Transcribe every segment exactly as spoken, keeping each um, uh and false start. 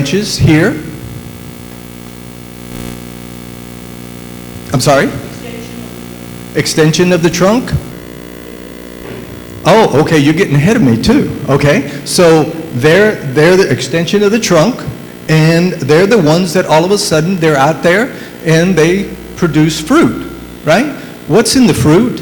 branches here. I'm sorry? Extension of the trunk? Oh, okay, you're getting ahead of me too. Okay, so they're, they're the extension of the trunk, and they're the ones that all of a sudden they're out there and they produce fruit, right? What's in the fruit?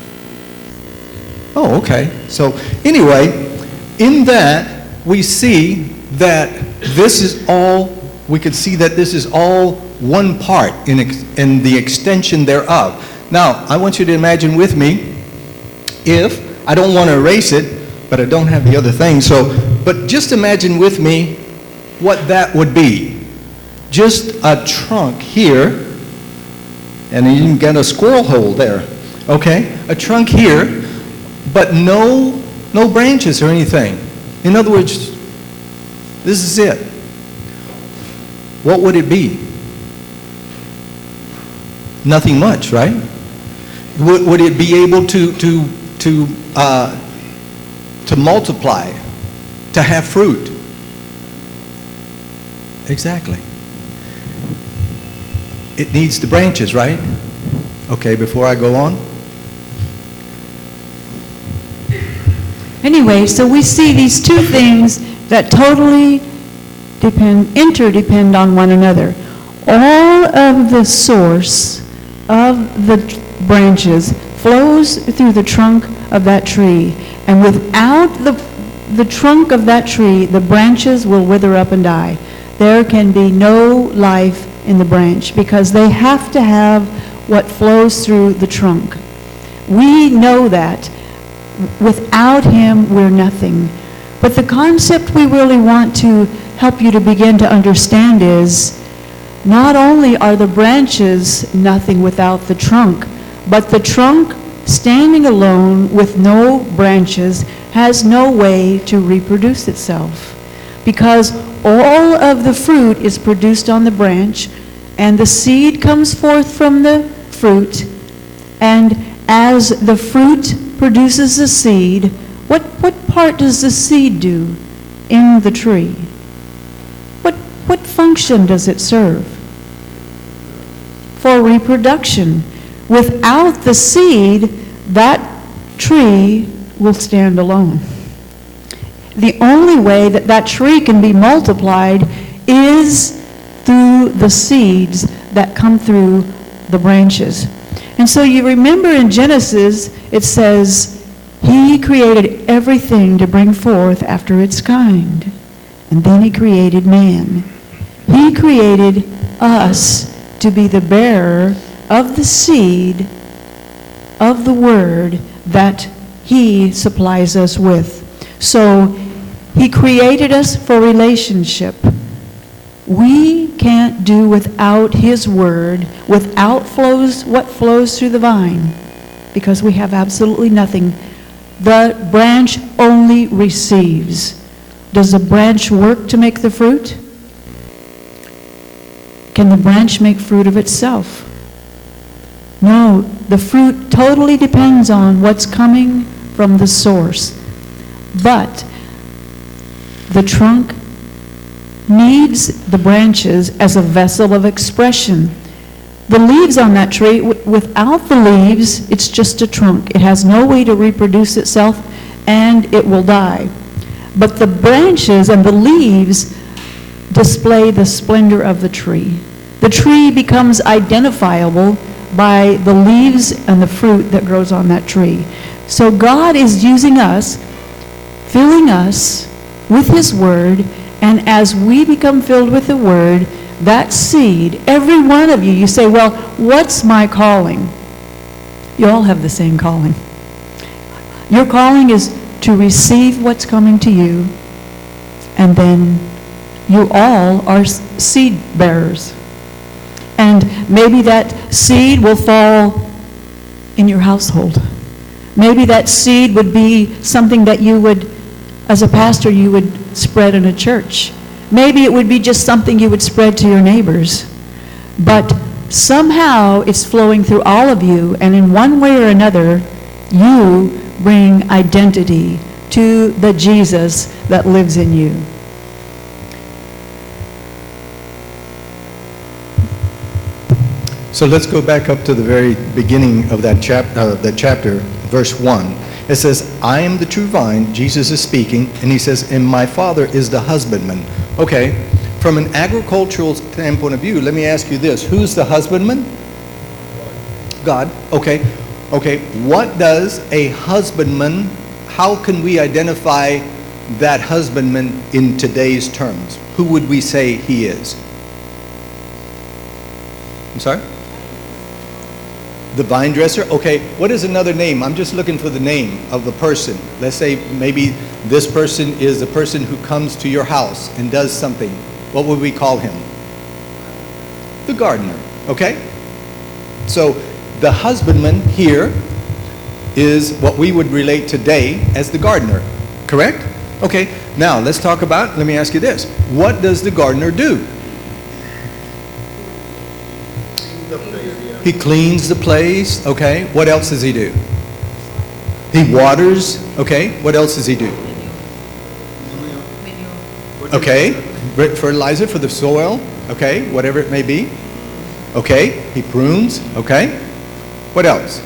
Oh, okay. So anyway, in that we see that this is all, we could see that this is all one part in, ex, in the extension thereof. Now, I want you to imagine with me, if, I don't want to erase it, but I don't have the other thing, so, but just imagine with me what that would be. Just a trunk here, and you even got a squirrel hole there, okay? A trunk here, but no, no branches or anything. In other words, this is it. What would it be? Nothing much, right? Would, would it be able to, to, to, uh, to multiply, to have fruit? Exactly. It needs the branches, right? Okay, before I go on. Anyway, so we see these two things that totally depend, interdepend on one another. All of the source of the branches flows through the trunk of that tree. And without the, the trunk of that tree, the branches will wither up and die. There can be no life in the branch because they have to have what flows through the trunk. We know that. Without him, we're nothing. But the concept we really want to help you to begin to understand is not only are the branches nothing without the trunk, but the trunk, standing alone with no branches, has no way to reproduce itself. Because all of the fruit is produced on the branch, and the seed comes forth from the fruit, and as the fruit produces the seed, what, what part does the seed do in the tree? What, what function does it serve? For reproduction. Without the seed, that tree will stand alone. The only way that that tree can be multiplied is through the seeds that come through the branches. And so you remember in Genesis, it says, he created everything to bring forth after its kind. And then he created man. He created us to be the bearer of the seed of the word that he supplies us with. So he created us for relationship. We can't do without his word, without flows what flows through the vine, because we have absolutely nothing. The branch only receives. Does the branch work to make the fruit? Can the branch make fruit of itself? No, the fruit totally depends on what's coming from the source. But the trunk needs the branches as a vessel of expression. The leaves on that tree, w- without the leaves, it's just a trunk. It has no way to reproduce itself, and it will die. But the branches and the leaves display the splendor of the tree. The tree becomes identifiable by the leaves and the fruit that grows on that tree. So God is using us, filling us with his word, and as we become filled with the word, that seed, every one of you, you say, well, what's my calling? You all have the same calling. Your calling is to receive what's coming to you, and then you all are seed bearers. And maybe that seed will fall in your household. Maybe that seed would be something that you would, as a pastor, you would spread in a church. Maybe it would be just something you would spread to your neighbors. But somehow it's flowing through all of you, and in one way or another, you bring identity to the Jesus that lives in you. So let's go back up to the very beginning of that, chap- uh, that chapter, verse one. It says, I am the true vine, Jesus is speaking, and he says, and my Father is the husbandman. Okay, from an agricultural standpoint of view, let me ask you this. Who's the husbandman? God. Okay, okay. What does a husbandman, how can we identify that husbandman in today's terms? Who would we say he is? I'm sorry? The vine dresser? Okay, what is another name? I'm just looking for the name of the person. Let's say maybe this person is the person who comes to your house and does something. What would we call him? The gardener, okay? So the husbandman here is what we would relate today as the gardener, correct? Okay, now let's talk about, let me ask you this. What does the gardener do? He cleans the place, okay? What else does he do? He waters, okay? What else does he do? Okay, fertilizer for the soil, okay? Whatever it may be. Okay, he prunes, okay? What else?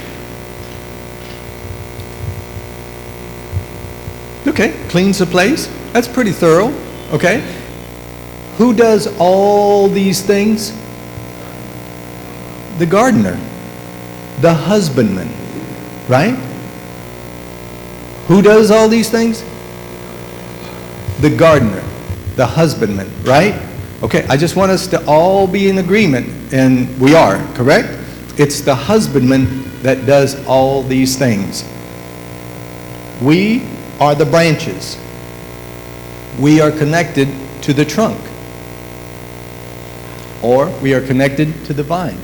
Okay, cleans the place. That's pretty thorough, okay? Who does all these things? The gardener, the husbandman, right? Who does all these things? The gardener, the husbandman, right? Okay, I just want us to all be in agreement, and we are, correct? It's the husbandman that does all these things. We are the branches. We are connected to the trunk, or we are connected to the vine.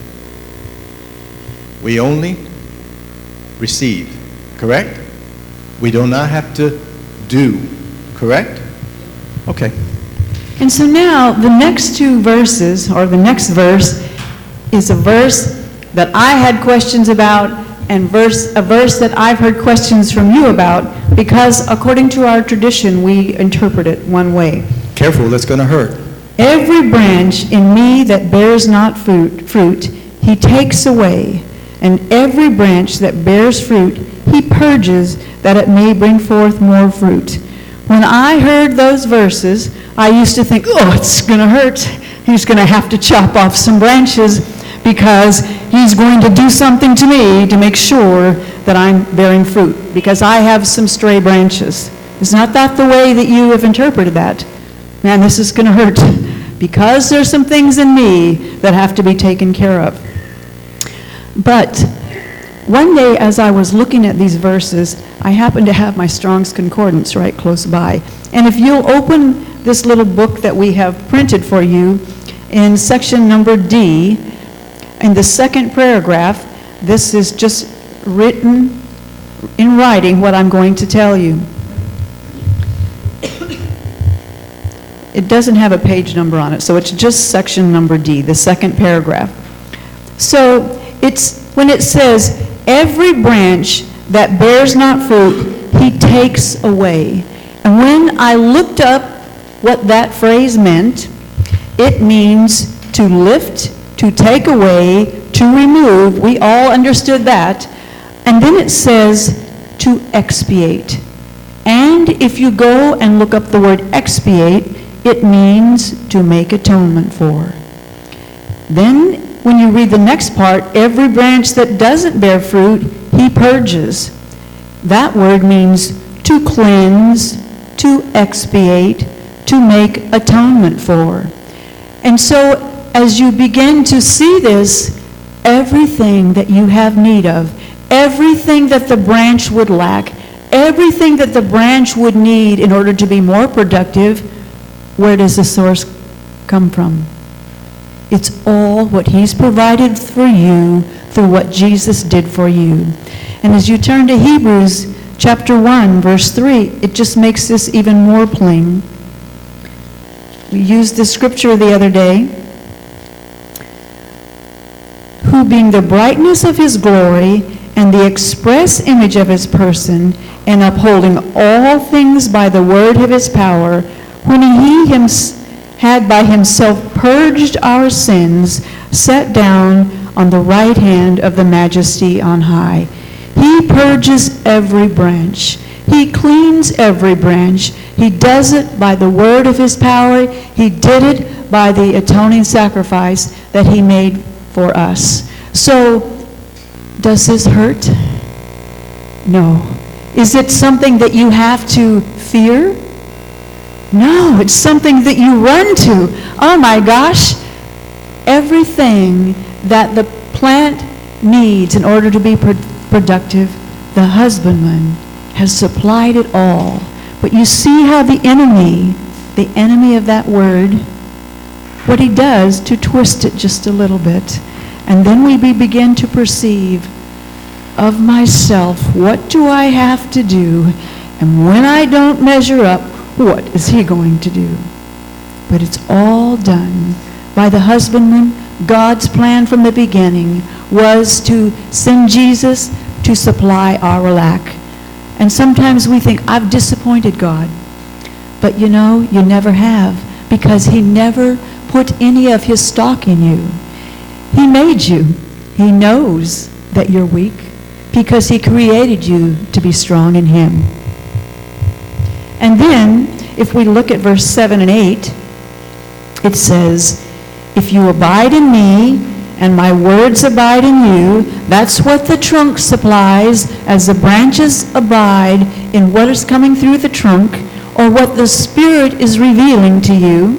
We only receive, correct? We do not have to do, correct? Okay. And so now the next two verses, or the next verse, is a verse that I had questions about, and verse a verse that I've heard questions from you about, because according to our tradition, we interpret it one way. Careful, that's going to hurt. Every branch in me that bears not fruit, fruit, he takes away, and every branch that bears fruit, he purges, that it may bring forth more fruit. When I heard those verses, I used to think, oh, it's going to hurt. He's going to have to chop off some branches because he's going to do something to me to make sure that I'm bearing fruit, because I have some stray branches. Is not that the way that you have interpreted that? Man, this is going to hurt because there's some things in me that have to be taken care of. But one day as I was looking at these verses, I happened to have my Strong's Concordance right close by. And if you'll open this little book that we have printed for you in section number D, in the second paragraph, this is just written in writing what I'm going to tell you. It doesn't have a page number on it, so it's just section number D, the second paragraph. So it's when it says, every branch that bears not fruit, he takes away. And when I looked up what that phrase meant, it means to lift, to take away, to remove. We all understood that. And then it says to expiate. And if you go and look up the word expiate, it means to make atonement for. Then when you read the next part, every branch that doesn't bear fruit, he purges. That word means to cleanse, to expiate, to make atonement for. And so as you begin to see this, everything that you have need of, everything that the branch would lack, everything that the branch would need in order to be more productive, where does the source come from? It's all what he's provided for you through what Jesus did for you. And as you turn to Hebrews chapter one, verse three, it just makes this even more plain. We used this scripture the other day. Who being the brightness of his glory and the express image of his person, and upholding all things by the word of his power, when he himself had by himself purged our sins, sat down on the right hand of the Majesty on high. He purges every branch. He cleans every branch. He does it by the word of his power. He did it by the atoning sacrifice that he made for us. So, does this hurt? No. Is it something that you have to fear? No, it's something that you run to. Oh my gosh. Everything that the plant needs in order to be pro- productive, the husbandman has supplied it all. But you see how the enemy, the enemy of that word, what he does to twist it just a little bit. And then we be- begin to perceive of myself, what do I have to do? And when I don't measure up, what is he going to do? But it's all done by the husbandman. God's plan from the beginning was to send Jesus to supply our lack. And sometimes we think, I've disappointed God. But you know, you never have, because he never put any of his stock in you. He made you. He knows that you're weak, because he created you to be strong in him. And then, if we look at verse seven and eight, it says, if you abide in me, and my words abide in you, that's what the trunk supplies, as the branches abide in what is coming through the trunk, or what the Spirit is revealing to you.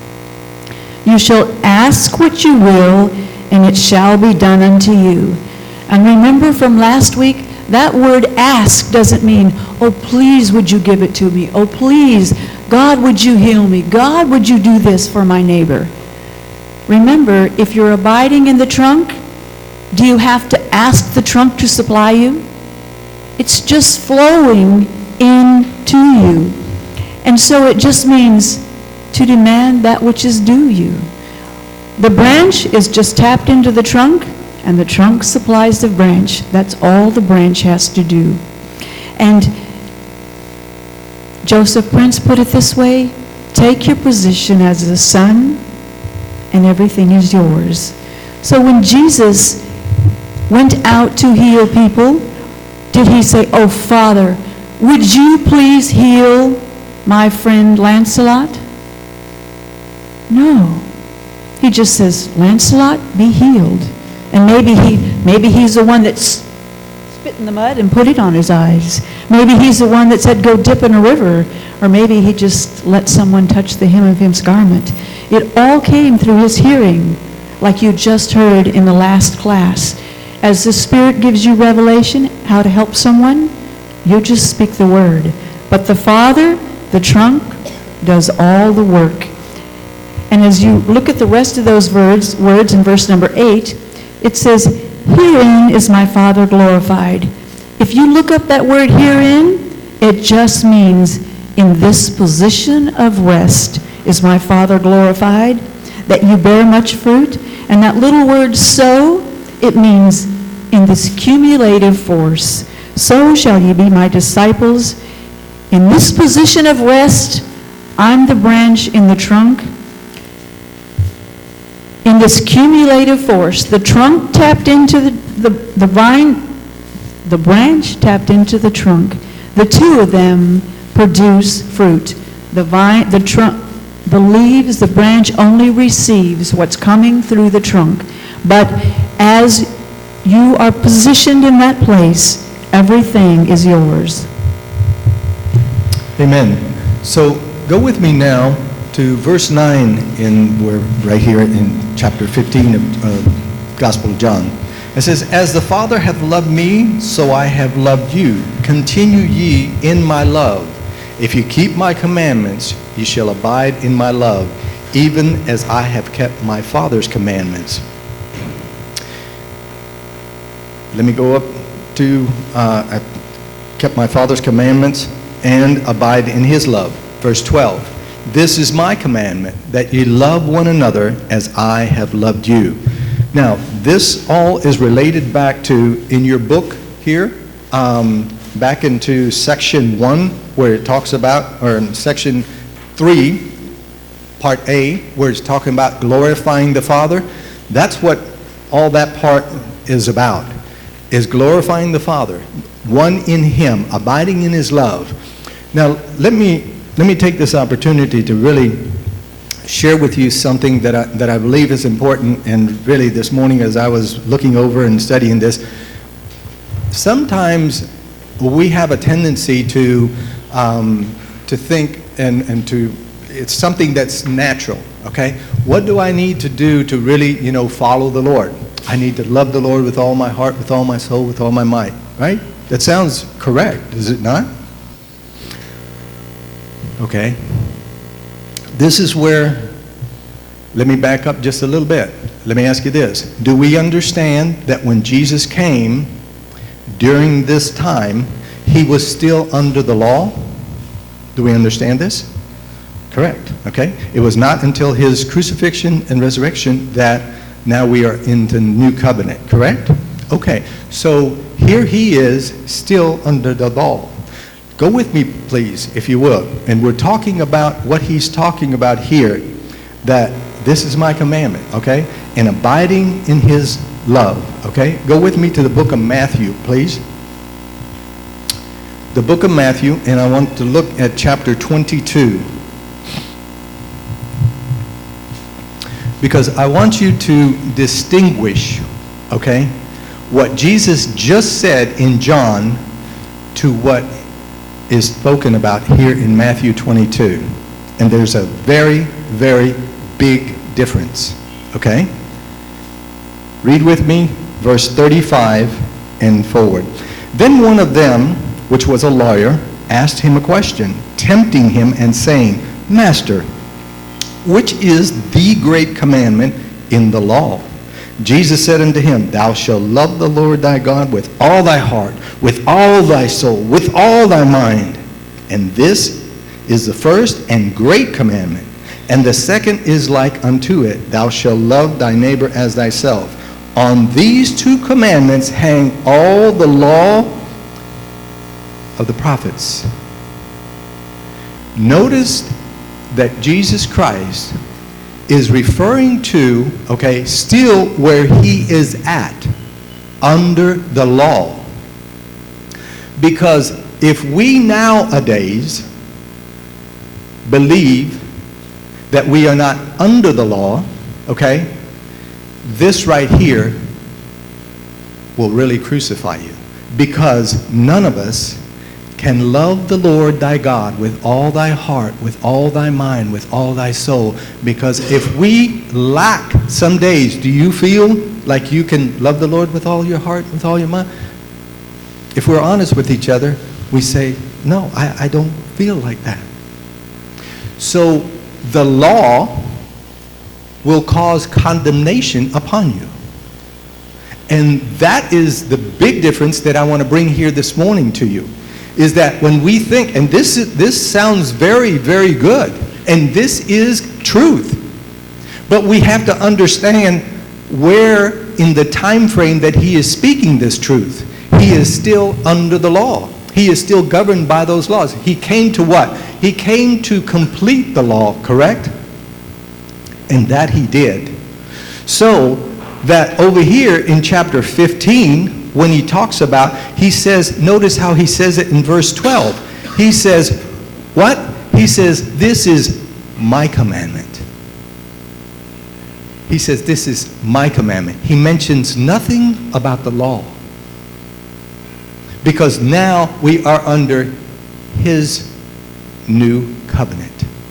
You shall ask what you will, and it shall be done unto you. And remember from last week, that word ask doesn't mean, oh, please, would you give it to me? Oh, please, God, would you heal me? God, would you do this for my neighbor? Remember, if you're abiding in the trunk, do you have to ask the trunk to supply you? It's just flowing into you. And so it just means to demand that which is due you. The branch is just tapped into the trunk, and the trunk supplies the branch. That's all the branch has to do. And Joseph Prince put it this way, take your position as the son, and everything is yours. So when Jesus went out to heal people, did he say, oh, Father, would you please heal my friend Lancelot? No. He just says, Lancelot, be healed. And maybe he, maybe he's the one that spit in the mud and put it on his eyes. Maybe he's the one that said, go dip in a river. Or maybe he just let someone touch the hem of his garment. It all came through his hearing, like you just heard in the last class. As the Spirit gives you revelation how to help someone, you just speak the word. But the Father, the trunk, does all the work. And as you look at the rest of those words, words in verse number eight, it says, herein is my Father glorified. If you look up that word herein, it just means in this position of rest is my Father glorified, that you bear much fruit. And that little word so, it means in this cumulative force. So shall ye be my disciples. In this position of rest, I'm the branch in the trunk. In this cumulative force, the trunk tapped into the, the, the vine, the branch tapped into the trunk. The two of them produce fruit. The vine, the trunk, the leaves, the branch only receives what's coming through the trunk. But as you are positioned in that place, everything is yours. Amen. So go with me now to verse nine in we're right here in chapter fifteen of uh, Gospel of John. It says, as the Father hath loved me, so I have loved you. Continue ye in my love. If you keep my commandments, ye shall abide in my love, even as I have kept my Father's commandments. Let me go up to, uh, I kept my Father's commandments and abide in his love. Verse twelve. This is my commandment, that ye love one another as I have loved you. Now, this all is related back to, in your book here, um, back into section one, where it talks about, or in section three, part A, where it's talking about glorifying the Father, that's what all that part is about, is glorifying the Father, one in Him, abiding in His love. Now, let me, let me take this opportunity to really share with you something that I, that I believe is important, and really this morning as I was looking over and studying this, sometimes we have a tendency to, um, to think and, and to, it's something that's natural, okay? What do I need to do to really, you know, follow the Lord? I need to love the Lord with all my heart, with all my soul, with all my might, right? That sounds correct, is it not? Okay. This is where, let me back up just a little bit. Let me ask you this. Do we understand that when Jesus came, during this time, He was still under the law? Do we understand this? Correct, okay? It was not until His crucifixion and resurrection that now we are into new covenant, correct? Okay, so here He is still under the law. Go with me, please, if you will. And we're talking about what He's talking about here, that this is my commandment, okay? And abiding in His love, okay? Go with me to the book of Matthew, please. The book of Matthew, and I want to look at chapter twenty-two. Because I want you to distinguish, okay, what Jesus just said in John to what is spoken about here in Matthew twenty-two. And there's a very, very big difference, okay? Read with me verse thirty-five and forward. Then one of them, which was a lawyer, asked Him a question, tempting Him and saying, Master, which is the great commandment in the law? Jesus said unto him, Thou shalt love the Lord thy God with all thy heart, with all thy soul, with all thy mind. And this is the first and great commandment. And the second is like unto it, Thou shalt love thy neighbor as thyself. On these two commandments hang all the law of the prophets. Notice that Jesus Christ is referring to, okay, still where He is at, under the law. Because if we nowadays believe that we are not under the law, okay, this right here will really crucify you. Because none of us can love the Lord thy God with all thy heart, with all thy mind, with all thy soul. Because if we lack some days, do you feel like you can love the Lord with all your heart, with all your mind? If we're honest with each other, we say, no, I, I don't feel like that. So the law will cause condemnation upon you. And that is the big difference that I want to bring here this morning to you. Is that when we think, and this is, this sounds very, very good, and this is truth, but we have to understand where in the time frame that He is speaking this truth. He is still under the law. He is still governed by those laws. He came to what? He came to complete the law, correct? And that He did. So that over here in chapter fifteen, when He talks about, He says, notice how He says it in verse twelve. He says, what? He says, this is my commandment. He says, this is my commandment. He mentions nothing about the law. Because now we are under His new covenant.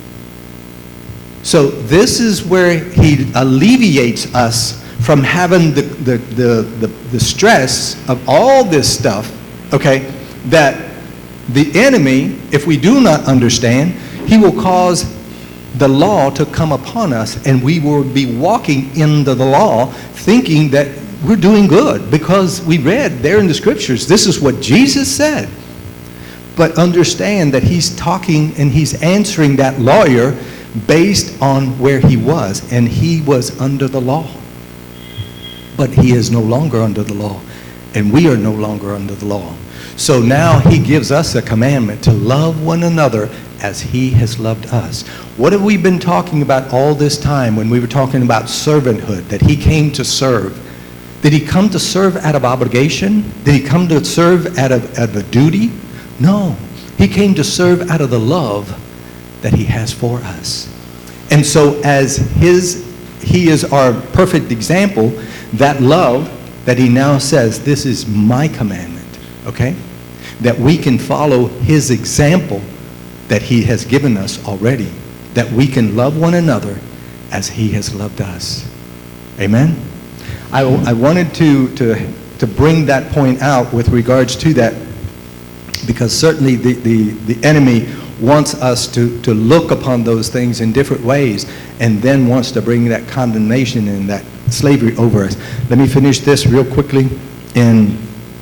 So this is where He alleviates us from having the, the, the, the, the stress of all this stuff, okay, that the enemy, if we do not understand, he will cause the law to come upon us, and we will be walking into the law thinking that we're doing good because we read there in the scriptures, this is what Jesus said. But understand that He's talking and He's answering that lawyer based on where he was, and he was under the law. But he is no longer under the law, and we are no longer under the law. So now he gives us a commandment to love one another as he has loved us. What have we been talking about all this time when we were talking about servanthood, that he came to serve? Did he come to serve out of obligation? Did he come to serve out of, out of a duty? No. He came to serve out of the love that he has for us. And so as his, he is our perfect example, that love that he now says, this is my commandment, okay? That we can follow his example that he has given us already, that we can love one another as he has loved us. Amen? I, I wanted to, to, to bring that point out with regards to that, because certainly the, the, the enemy wants us to, to look upon those things in different ways, and then wants to bring that condemnation and that slavery over us. Let me finish this real quickly in,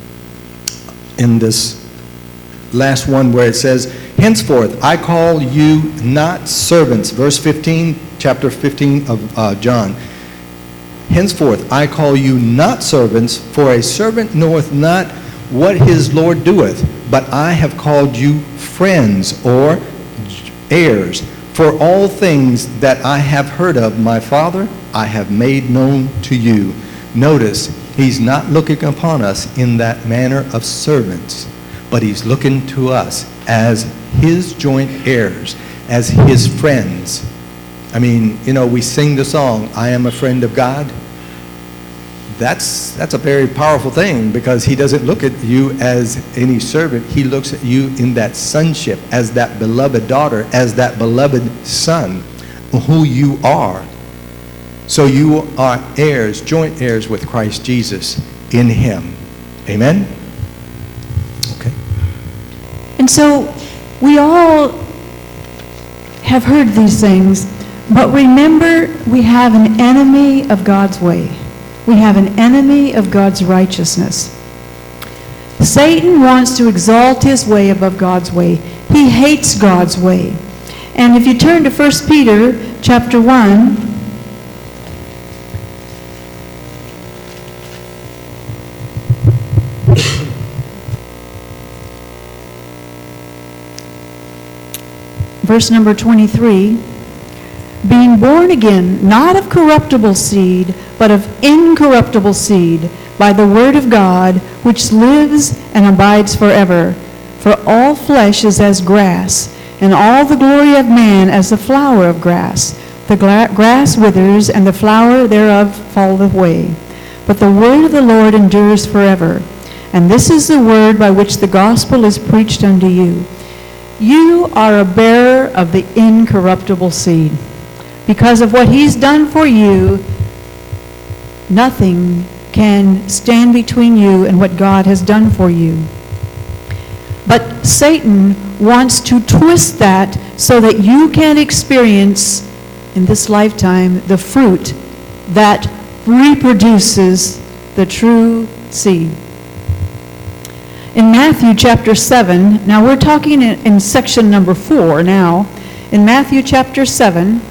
in this last one where it says, henceforth I call you not servants. Verse fifteen, chapter fifteen of uh, John. Henceforth I call you not servants, for a servant knoweth not what his Lord doeth, but I have called you friends, or heirs. For all things that I have heard of my Father, I have made known to you. Notice, he's not looking upon us in that manner of servants, but he's looking to us as his joint heirs, as his friends. I mean, you know, we sing the song, I am a friend of God. That's, that's a very powerful thing, because he doesn't look at you as any servant. He looks at you in that sonship, as that beloved daughter, as that beloved son, who you are. So you are heirs, joint heirs with Christ Jesus in him. Amen? Okay. And so we all have heard these things, but remember, we have an enemy of God's way. We have an enemy of God's righteousness. Satan wants to exalt his way above God's way. He hates God's way. And if you turn to First Peter chapter one, verse number twenty-three, being born again, not of corruptible seed, but of incorruptible seed, by the word of God, which lives and abides forever. For all flesh is as grass, and all the glory of man as the flower of grass. The gra- grass withers, and the flower thereof falleth away. But the word of the Lord endures forever. And this is the word by which the gospel is preached unto you. You are a bearer of the incorruptible seed. Because of what he's done for you, nothing can stand between you and what God has done for you. But Satan wants to twist that so that you can experience in this lifetime the fruit that reproduces the true seed. In Matthew chapter seven, now we're talking in, in section number four now. In Matthew chapter seven,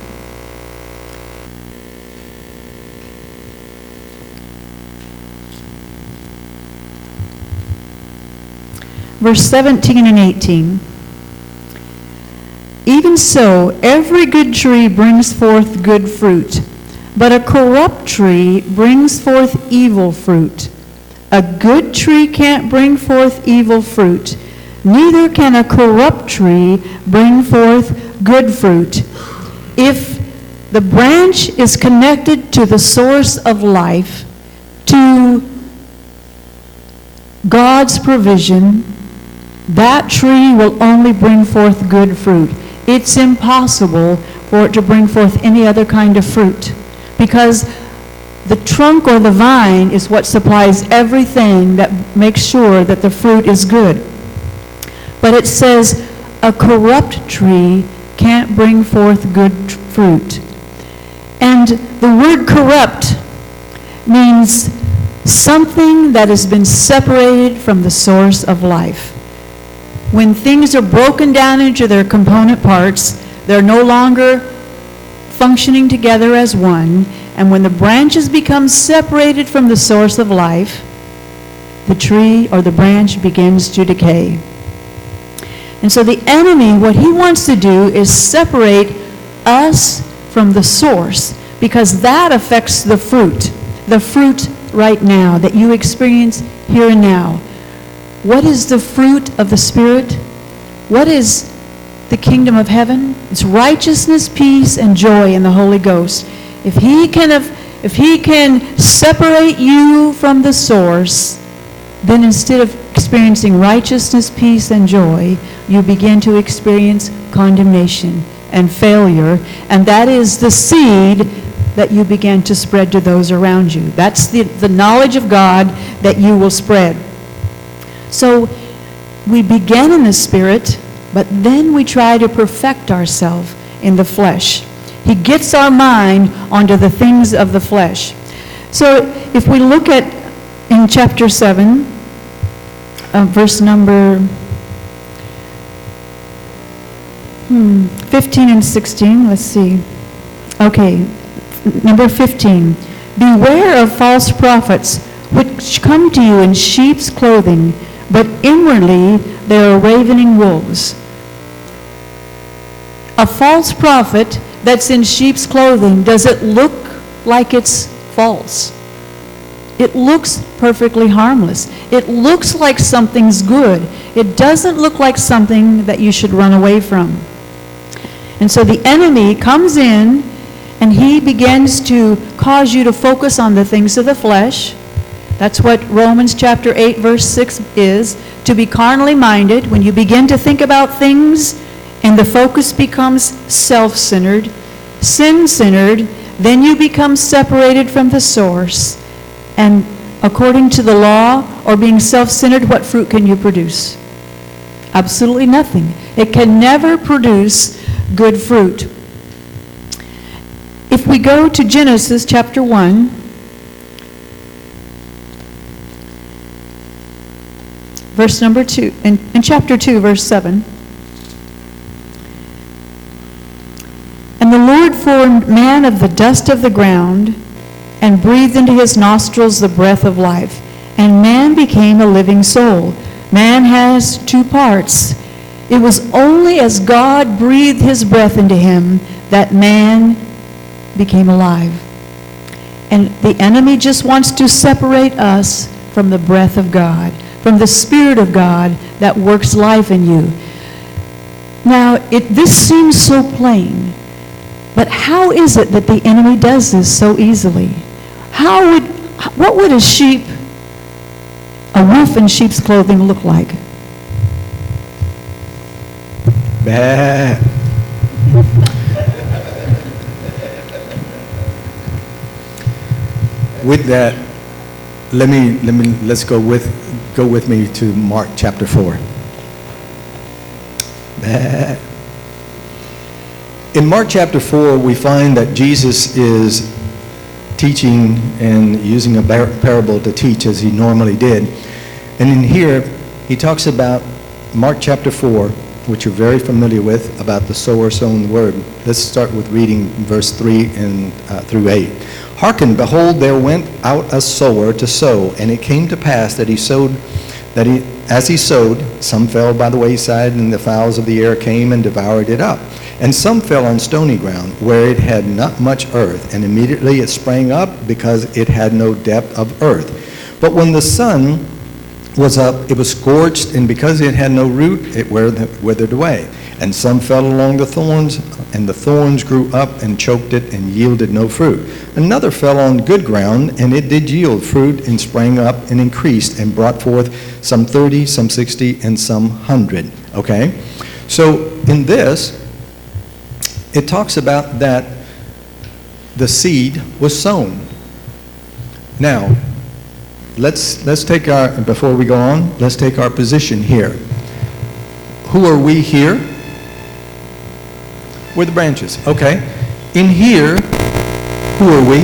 verse seventeen and eighteen. Even so, every good tree brings forth good fruit, but a corrupt tree brings forth evil fruit. A good tree can't bring forth evil fruit, neither can a corrupt tree bring forth good fruit. If the branch is connected to the source of life, to God's provision, that tree will only bring forth good fruit. It's impossible for it to bring forth any other kind of fruit, because the trunk or the vine is what supplies everything that makes sure that the fruit is good. But it says a corrupt tree can't bring forth good tr- fruit. And the word corrupt means something that has been separated from the source of life. When things are broken down into their component parts, they're no longer functioning together as one. And when the branches become separated from the source of life, the tree or the branch begins to decay. And so the enemy, what he wants to do is separate us from the source, because that affects the fruit, the fruit right now that you experience here and now. What is the fruit of the Spirit? What is the kingdom of heaven? It's righteousness, peace, and joy in the Holy Ghost. If he can, if he can separate you from the source, then instead of experiencing righteousness, peace, and joy, you begin to experience condemnation and failure, and that is the seed that you begin to spread to those around you. That's the, the knowledge of God that you will spread. So we begin in the Spirit, but then we try to perfect ourselves in the flesh. He gets our mind onto the things of the flesh. So if we look at in chapter seven, uh, verse number hmm, fifteen and sixteen, let's see. Okay, number fifteen. Beware of false prophets, which come to you in sheep's clothing, but inwardly they are ravening wolves. A false prophet that's in sheep's clothing, does it look like it's false? It looks perfectly harmless. It looks like something's good. It doesn't look like something that you should run away from. And so the enemy comes in and he begins to cause you to focus on the things of the flesh. That's what Romans chapter eight verse six is, to be carnally minded. When you begin to think about things and the focus becomes self-centered, sin-centered, then you become separated from the source. And according to the law, or being self-centered, what fruit can you produce? Absolutely nothing. It can never produce good fruit. If we go to Genesis chapter one, verse number two, in, in chapter two, verse seven. And the Lord formed man of the dust of the ground, and breathed into his nostrils the breath of life. And man became a living soul. Man has two parts. It was only as God breathed his breath into him that man became alive. And the enemy just wants to separate us from the breath of God, from the Spirit of God that works life in you. Now, it, this seems so plain, but how is it that the enemy does this so easily? How would, what would a sheep, a wolf in sheep's clothing look like? Bah. With that, let me let me let's go with go with me to Mark chapter four. Bah. In Mark chapter four, we find that Jesus is teaching and using a parable to teach as he normally did. And in here, he talks about Mark chapter four, which you're very familiar with, about the sower sowing the word. Let's start with reading verse three and uh, through eight. Hearken, behold, there went out a sower to sow, and it came to pass that he sowed, that he, as he sowed, some fell by the wayside, and the fowls of the air came and devoured it up. And some fell on stony ground, where it had not much earth, and immediately it sprang up, because it had no depth of earth. But when the sun was up, it was scorched, and because it had no root, it withered away. And some fell along the thorns, and the thorns grew up and choked it, and yielded no fruit. Another fell on good ground, and it did yield fruit, and sprang up, and increased, and brought forth some thirty, some sixty, and some hundred. Okay? So in this, it talks about that the seed was sown. Now, let's let's take our, before we go on, let's take our position here. Who are we here? We're the branches. Okay. In here, who are we?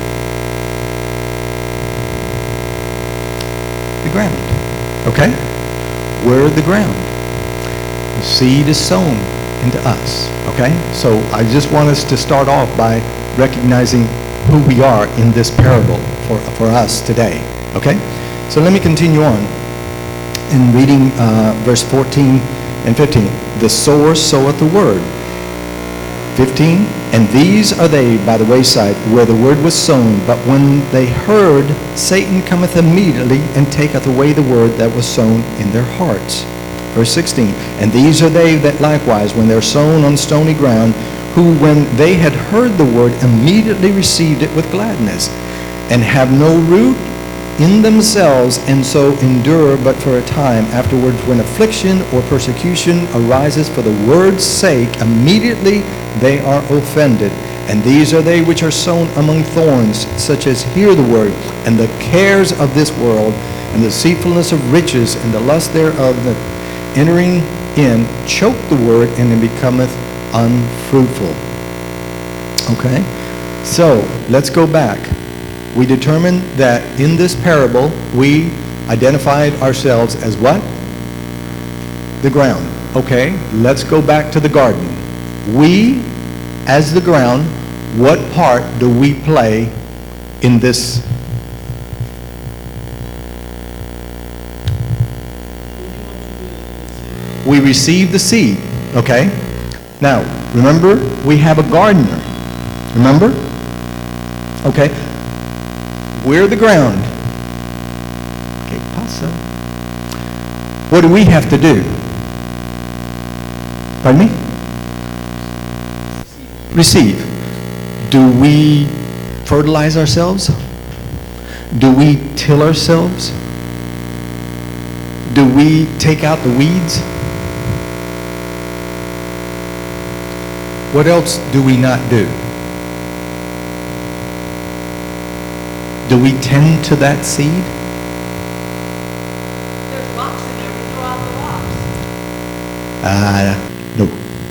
The ground. Okay? We're the ground. The seed is sown into us. Okay? So I just want us to start off by recognizing who we are in this parable for, for us today. Okay? So let me continue on in reading uh, verse fourteen and fifteen. The sower soweth the word. fifteen, and these are they by the wayside where the word was sown, but when they heard, Satan cometh immediately and taketh away the word that was sown in their hearts. Verse sixteen, and these are they that likewise, when they're sown on stony ground, who when they had heard the word immediately received it with gladness, and have no root in themselves, and so endure but for a time. Afterwards, when affliction or persecution arises for the word's sake, immediately they are offended. And these are they which are sown among thorns, such as hear the word, and the cares of this world, and the deceitfulness of riches, and the lust thereof, the entering in, choke the word, and it becometh unfruitful. Okay? So, let's go back. We determined that in this parable, we identified ourselves as what? The ground. Okay, let's go back to the garden. We, as the ground, what part do we play in this? We receive the seed. Okay? Now, remember, we have a gardener. Remember? Okay? We're the ground. Okay, pasa. What do we have to do? Pardon me? Receive. Do we fertilize ourselves? Do we till ourselves? Do we take out the weeds? What else do we not do? Do we tend to that seed? There's rocks in there, we throw out the rocks. Uh, no.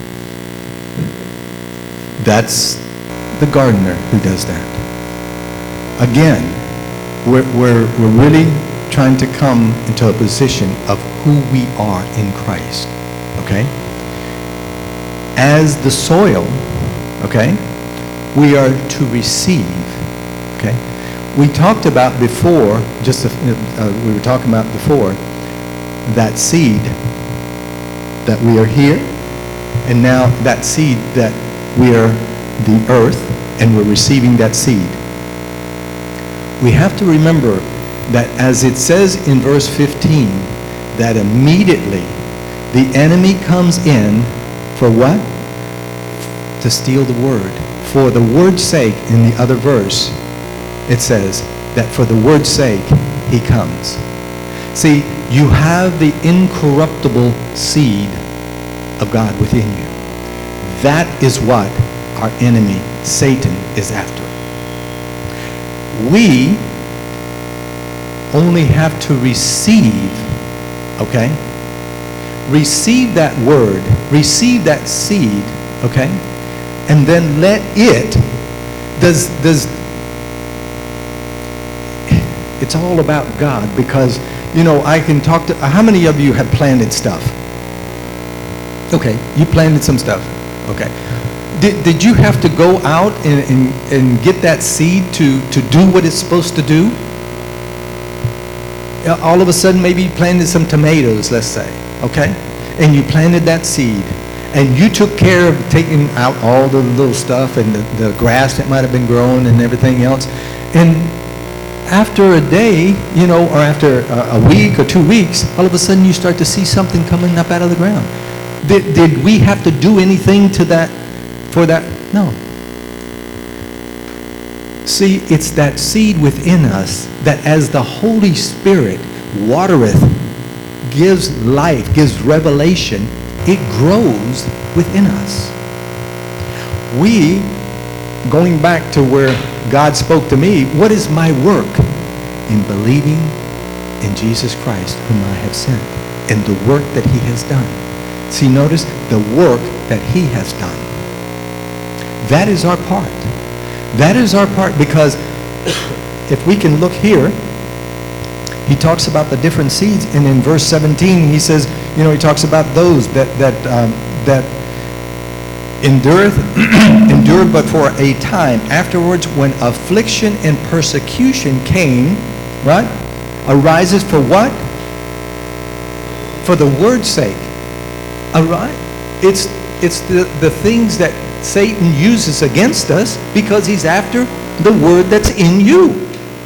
That's the gardener who does that. Again, we're, we're, we're really trying to come into a position of who we are in Christ. Okay? As the soil, okay, we are to receive. Okay? We talked about before, just a, uh, we were talking about before, that seed that we are here, and now that seed that we are the earth, and we're receiving that seed. We have to remember that as it says in verse fifteen, that immediately the enemy comes in for what? To steal the word. For the word's sake, in the other verse, it says that for the word's sake, he comes. See, you have the incorruptible seed of God within you. That is what our enemy, Satan, is after. We only have to receive, okay? Receive that word, receive that seed, okay? And then let it, does, does, it's all about God, because, you know, I can talk to, how many of you have planted stuff? Okay, you planted some stuff. Okay. Did, did you have to go out and, and, and get that seed to, to do what it's supposed to do? All of a sudden, maybe you planted some tomatoes, let's say, okay? And you planted that seed. And you took care of taking out all the little stuff and the, the grass that might have been grown and everything else. And after a day, you know, or after a, a week or two weeks, all of a sudden you start to see something coming up out of the ground. Did, did we have to do anything to that, for that? No. See, it's that seed within us that as the Holy Spirit watereth, gives life, gives revelation, it grows within us. We, going back to where God spoke to me, what is my work? In believing in Jesus Christ, whom I have sent, and the work that he has done. See, notice the work that he has done. That is our part. That is our part, because if we can look here, he talks about the different seeds, and in verse seventeen, he says, you know, he talks about those that that um, that endureth, endured but for a time. Afterwards, when affliction and persecution came, right? arises for what? For the word's sake. Arise. It's, it's the, the things that Satan uses against us because he's after the word that's in you.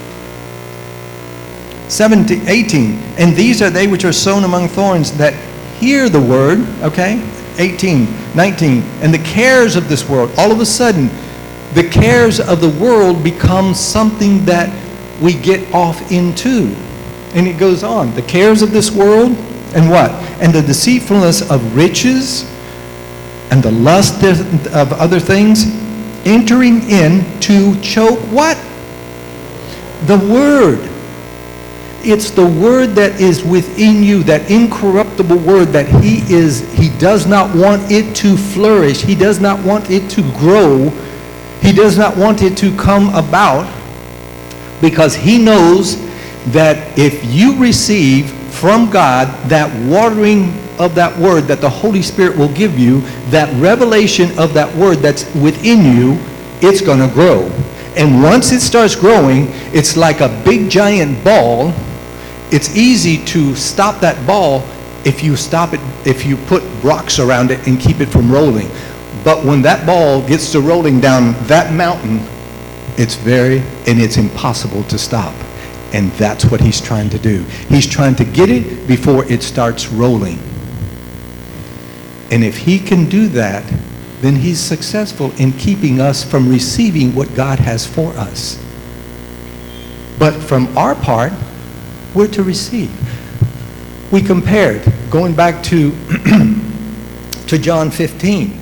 seventeen, eighteen, and these are they which are sown among thorns that hear the word, okay? eighteen, nineteen, and the cares of this world, all of a sudden, the cares of the world become something that we get off into. And it goes on, the cares of this world, and what? And the deceitfulness of riches, and the lust of other things, entering in to choke what? The word. It's the word that is within you, that incorruptible word that he is, he does not want it to flourish. He does not want it to grow. He does not want it to come about, because he knows that if you receive from God that watering of that word that the Holy Spirit will give you, that revelation of that word that's within you, it's going to grow. And once it starts growing, it's like a big giant ball. It's easy to stop that ball if you stop it, if you put rocks around it and keep it from rolling. But when that ball gets to rolling down that mountain, it's very, and it's impossible to stop. And that's what he's trying to do. He's trying to get it before it starts rolling. And if he can do that, then he's successful in keeping us from receiving what God has for us. But from our part, we're to receive. We compared, going back to, to John fifteen.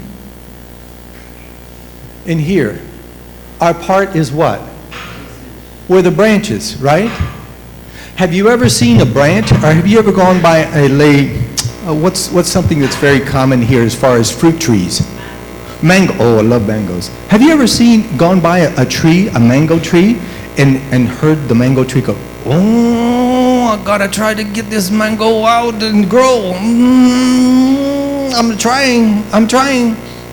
In here, our part is what? We're the branches, right? Have you ever seen a branch, or have you ever gone by a lay, uh, what's, what's something that's very common here as far as fruit trees? Mango. Oh, I love mangoes. Have you ever seen, gone by a, a tree, a mango tree, and, and heard the mango tree go, oh, I gotta try to get this mango out and grow. Mm, I'm trying, I'm trying.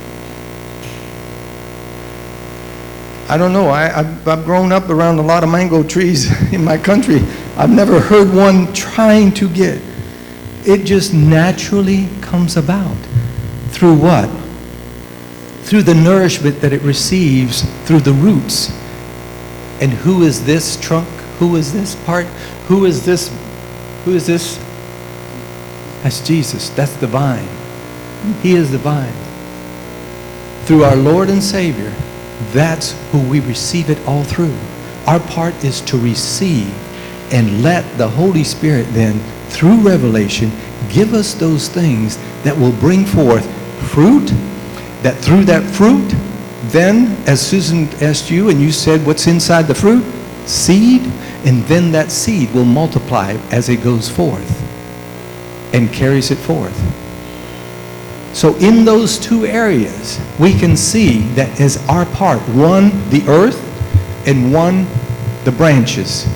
I don't know, I, I've, I've grown up around a lot of mango trees in my country. I've never heard one trying to get. It just naturally comes about. Through what? Through the nourishment that it receives through the roots. And who is this trunk? Who is this part? Who is this? Who is this? That's Jesus. That's the vine. He is the vine. Through our Lord and Savior, that's who we receive it all through. Our part is to receive and let the Holy Spirit then, through revelation, give us those things that will bring forth fruit, that through that fruit, then, as Susan asked you, and you said, what's inside the fruit? Seed, and then that seed will multiply as it goes forth and carries it forth. So in those two areas, we can see that as our part, one, the earth, and one, the branches.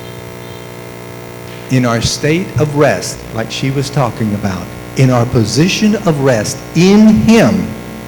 In our state of rest, like she was talking about, in our position of rest in Him,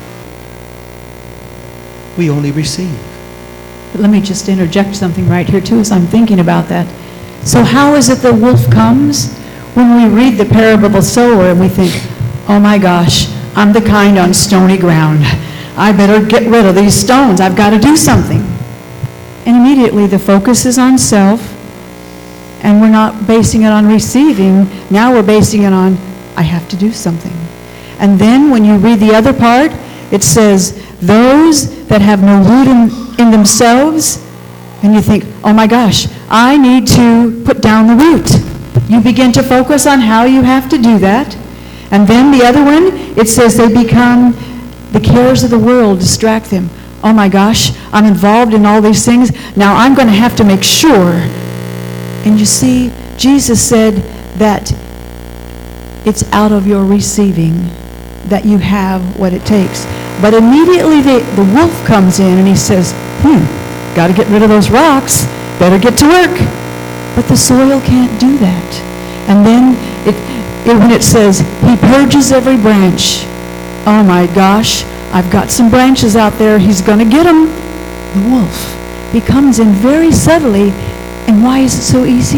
we only receive. But let me just interject something right here too as I'm thinking about that. So how is it the wolf comes? When we read the parable of the sower and we think, oh my gosh, I'm the kind on stony ground. I better get rid of these stones. I've got to do something. And immediately the focus is on self, and we're not basing it on receiving. Now we're basing it on, I have to do something. And then when you read the other part, it says, those that have no root in, in themselves, and you think, oh my gosh, I need to put down the root. You begin to focus on how you have to do that. And then the other one, it says they become, the cares of the world distract them. Oh my gosh, I'm involved in all these things. Now I'm going to have to make sure. And you see, Jesus said that it's out of your receiving that you have what it takes. But immediately the, the wolf comes in and he says, hmm, got to get rid of those rocks. Better get to work. But the soil can't do that. And then it, it, when it says, he purges every branch. Oh my gosh, I've got some branches out there. He's going to get them. The wolf. He comes in very subtly. And why is it so easy?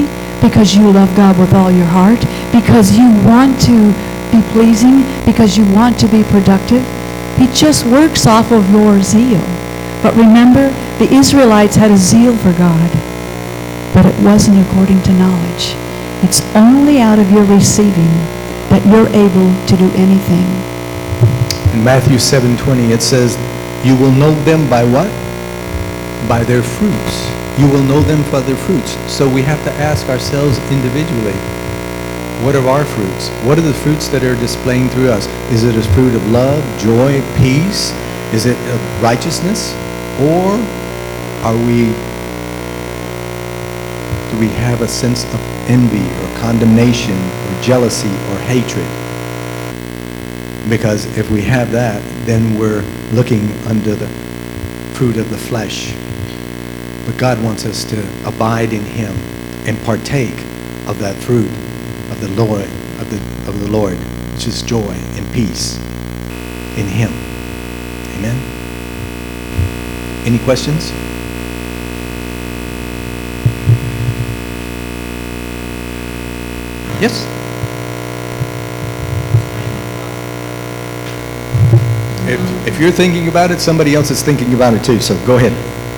because you love God with all your heart, because you want to be pleasing, because you want to be productive. He just works off of your zeal. But remember, the Israelites had a zeal for God, but it wasn't according to knowledge. It's only out of your receiving that you're able to do anything. In Matthew seven twenty, it says, you will know them by what? By their fruits. You will know them by their fruits. So we have to ask ourselves individually, what are our fruits? What are the fruits that are displaying through us? Is it a fruit of love, joy, peace? Is it of righteousness? Or are we, do we have a sense of envy or condemnation or jealousy or hatred? Because if we have that, then we're looking under the fruit of the flesh. But God wants us to abide in Him and partake of that fruit of the Lord, of the of the Lord, which is joy and peace in Him. Amen. Any questions? Yes. If, if you're thinking about it, somebody else is thinking about it too, so go ahead.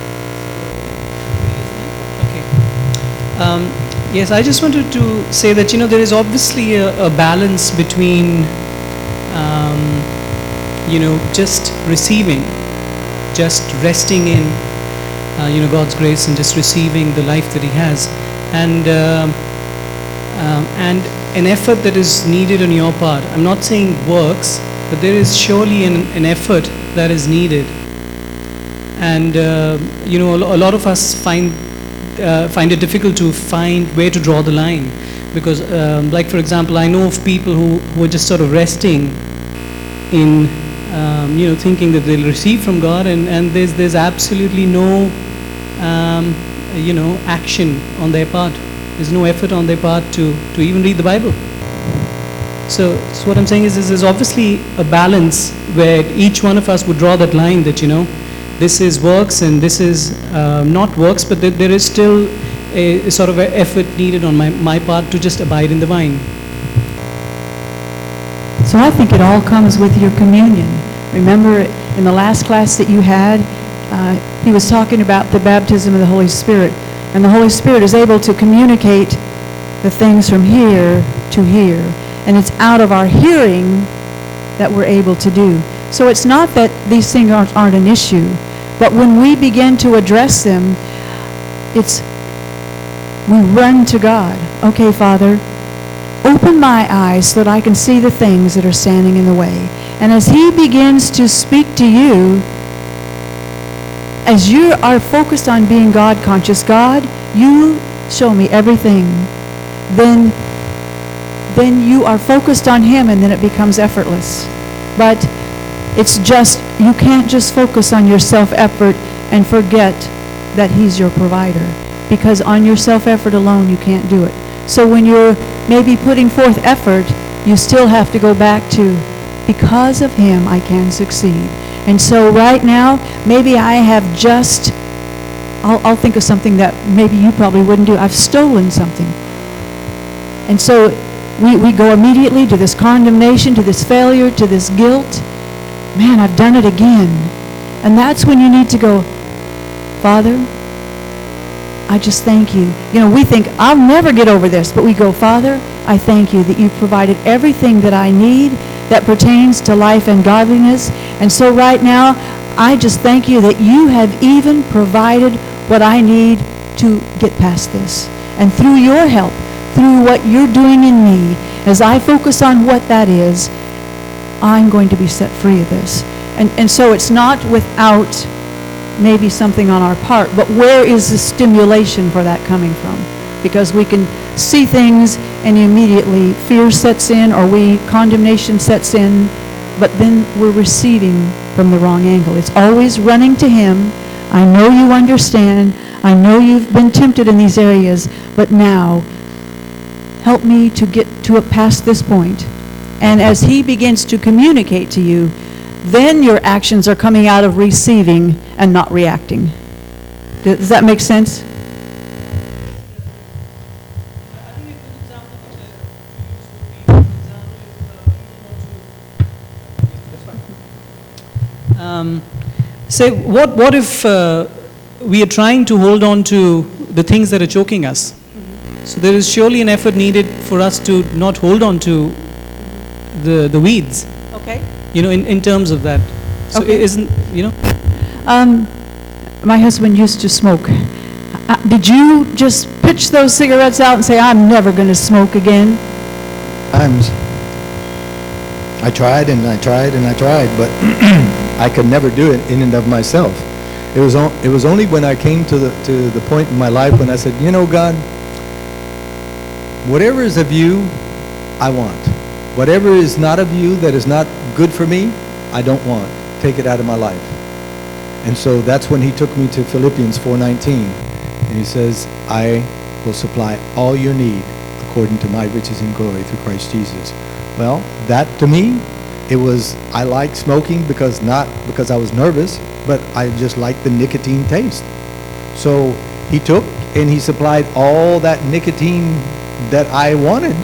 Okay. Um, yes, I just wanted to say that, you know, there is obviously a, a balance between, um, you know, just receiving, just resting in, uh, you know, God's grace and just receiving the life that He has, and uh, um, and an effort that is needed on your part. I'm not saying works, but there is surely an, an effort that is needed. And, uh, you know, a, lo- a lot of us find uh, find it difficult to find where to draw the line. Because, um, like, for example, I know of people who, who are just sort of resting in, um, you know, thinking that they'll receive from God, and, and there's, there's absolutely no, um, you know, action on their part. There's no effort on their part to, to even read the Bible. So, so what I'm saying is, is there's obviously a balance where each one of us would draw that line that, you know, this is works and this is uh, not works, but there, there is still a, a sort of a effort needed on my, my part to just abide in the vine. So I think it all comes with your communion. Remember in the last class that you had, uh, he was talking about the baptism of the Holy Spirit. And the Holy Spirit is able to communicate the things from here to here. And it's out of our hearing that we're able to do. So it's not that these things aren't, aren't an issue, but when we begin to address them, it's, we run to God. Okay, Father, open my eyes so that I can see the things that are standing in the way. And as He begins to speak to you, as you are focused on being God conscious, God, you show me everything, then then you are focused on Him, and then it becomes effortless. But it's just, you can't just focus on your self-effort and forget that He's your provider. Because on your self-effort alone, you can't do it. So when you're maybe putting forth effort, you still have to go back to, because of Him, I can succeed. And so right now, maybe I have just, I'll, I'll think of something that maybe you probably wouldn't do. I've stolen something. And so we, we go immediately to this condemnation, to this failure, to this guilt. Man, I've done it again. And that's when you need to go, Father, I just thank you. You know, we think, I'll never get over this. But we go, Father, I thank you that you've provided everything that I need that pertains to life and godliness. And so right now, I just thank you that you have even provided what I need to get past this. And through your help, through what you're doing in me, as I focus on what that is, I'm going to be set free of this. And, and so it's not without maybe something on our part, but where is the stimulation for that coming from? Because we can see things and immediately fear sets in, or we condemnation sets in, but then we're receiving from the wrong angle. It's always running to Him. I know you understand. I know you've been tempted in these areas, but now help me to get to a past this point. And as He begins to communicate to you, then your actions are coming out of receiving and not reacting. Does that make sense? say, what, what if uh, we are trying to hold on to the things that are choking us? So there is surely an effort needed for us to not hold on to the, the weeds, Okay. you know, in, in terms of that. So Okay. it isn't, you know, Um, my husband used to smoke. Uh, did you just pitch those cigarettes out and say, I'm never going to smoke again? Times. I tried and I tried and I tried, but I could never do it in and of myself. It was, on, it was only when I came to the, to the point in my life when I said, you know, God, whatever is of you, I want. Whatever is not of you that is not good for me, I don't want. Take it out of my life. And so that's when he took me to Philippians four nineteen. And he says, I will supply all your need according to my riches and glory through Christ Jesus. Well, that to me, it was, I liked smoking because not because I was nervous, but I just liked the nicotine taste. So he took and he supplied all that nicotine that I wanted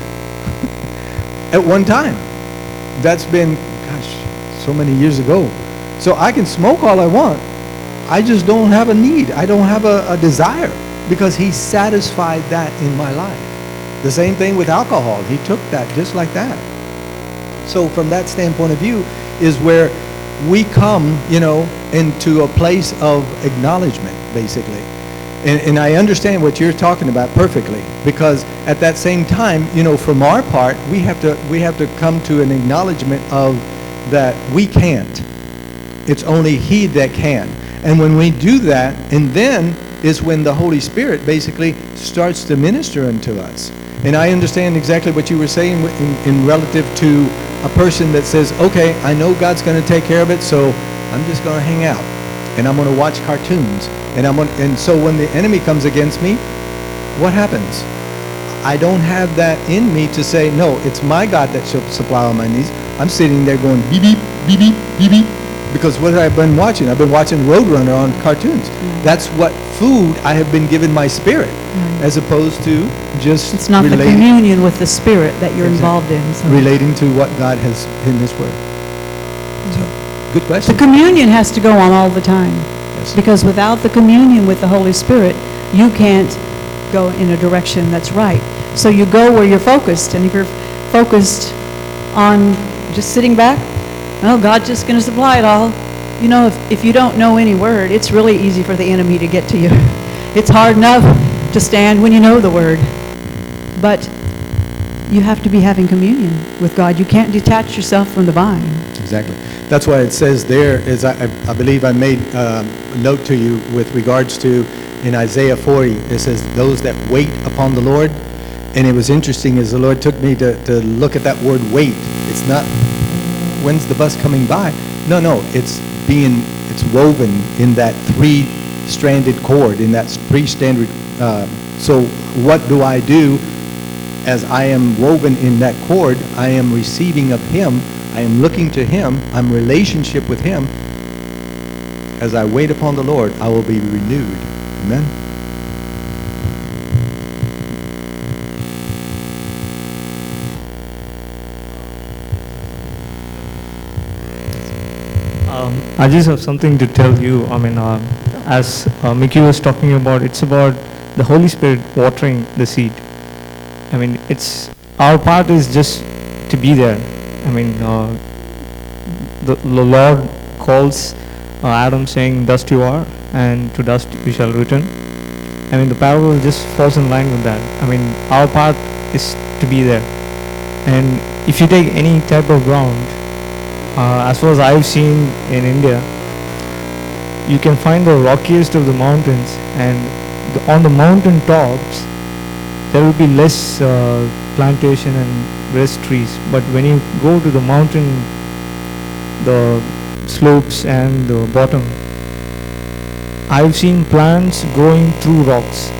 at one time. That's been, gosh, so many years ago. So I can smoke all I want. I just don't have a need. I don't have a, a desire because he satisfied that in my life. The same thing with alcohol. He took that just like that. So from that standpoint of view is where we come, you know, into a place of acknowledgement, basically. And, and I understand what you're talking about perfectly, because at that same time, you know, from our part, we have to we have to come to an acknowledgement of that we can't. It's only He that can. And when we do that, and then is when the Holy Spirit basically starts to minister unto us. And I understand exactly what you were saying in, in relative to a person that says, okay, I know God's going to take care of it, so I'm just going to hang out and I'm going to watch cartoons. And I'm gonna, and so when the enemy comes against me, what happens? I don't have that in me to say, no, it's my God that shall supply all my needs. I'm sitting there going beep, beep, beep, beep, beep, beep. Because what have I been watching? I've been watching Roadrunner on cartoons. Mm. That's what food I have been given my spirit, Right. as opposed to just It's not the relating, communion with the Spirit that you're Exactly. involved in. So. relating to what God has in His Word. So, good The question. communion has to go on all the time. Yes. Because without the communion with the Holy Spirit, you can't go in a direction that's right. So you go where you're focused, and if you're focused on just sitting back, oh, God's just going to supply it all. You know, if, if you don't know any word, it's really easy for the enemy to get to you. It's hard enough to stand when you know the word. But you have to be having communion with God. You can't detach yourself from the vine. Exactly. That's why it says there, is I, I believe I made um, a note to you with regards to in Isaiah forty, it says, those that wait upon the Lord. And it was interesting as the Lord took me to, to look at that word wait. It's not, when's the bus coming by? No, no, it's being, it's woven in that three-stranded cord, in that three-stranded, uh, so what do I do as I am woven in that cord? I am receiving of Him. I am looking to Him. I'm relationship with Him. As I wait upon the Lord, I will be renewed. Amen. Um, I just have something to tell you. I mean, uh, as uh, Mickey was talking about, it's about the Holy Spirit watering the seed. I mean, it's our part is just to be there. I mean, uh, the, the Lord calls uh, Adam saying, "Dust you are, and to dust you shall return." I mean, the parable just falls in line with that. I mean, our part is to be there. And if you take any type of ground, uh, as far as I've seen in India, you can find the rockiest of the mountains, and the, on the mountain tops, there will be less uh, plantation and less trees. But when you go to the mountain, the slopes and the bottom, I've seen plants growing through rocks.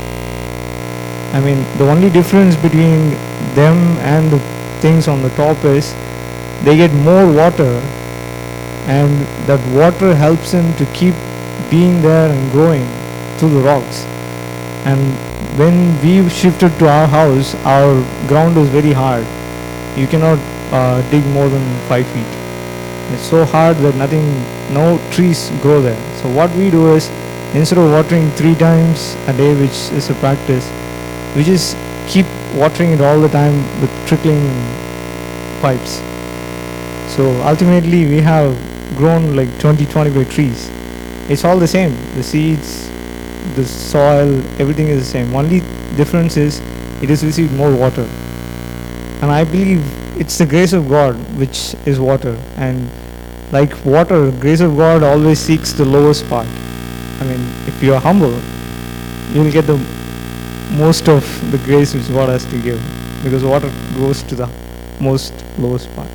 I mean, the only difference between them and the things on the top is they get more water, and that water helps them to keep being there and growing through the rocks. And when we shifted to our house, our ground is very hard. You cannot uh, dig more than five feet. It's so hard that nothing no trees grow there. So what we do is, instead of watering three times a day, which is a practice, we just keep watering it all the time with trickling pipes. So ultimately we have grown like twenty, twenty-five trees. It's all the same. The seeds, the soil, everything is the same. Only difference is it has received more water. And I believe it's the grace of God which is water. And like water, grace of God always seeks the lowest part. I mean, if you are humble, you will get the most of the grace which God has to give, because water goes to the most lowest part.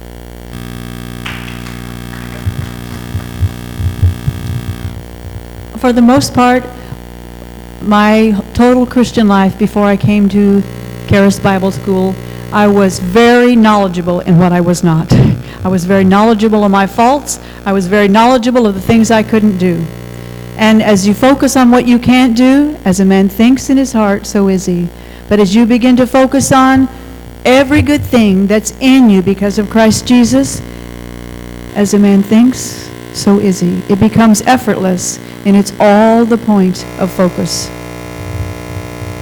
For the most part, my total Christian life before I came to Charis Bible School, I was very knowledgeable in what I was not. I was very knowledgeable of my faults. I was very knowledgeable of the things I couldn't do. And as you focus on what you can't do, as a man thinks in his heart, so is he. But as you begin to focus on every good thing that's in you because of Christ Jesus, as a man thinks, so is he. It becomes effortless, and it's all the point of focus.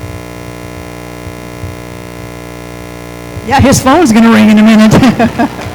Yeah, his phone's going to ring in a minute.